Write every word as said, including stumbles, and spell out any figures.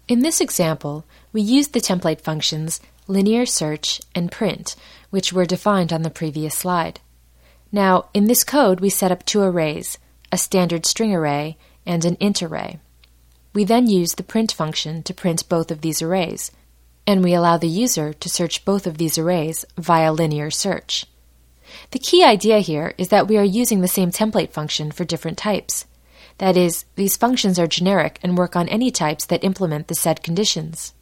In this example, we used the template functions linear search and print, which were defined on the previous slide. Now, in this code, we set up two arrays, a standard string array and an int array. We then use the print function to print both of these arrays, and we allow the user to search both of these arrays via linear search. The key idea here is that we are using the same template function for different types. That is, these functions are generic and work on any types that implement the said conditions.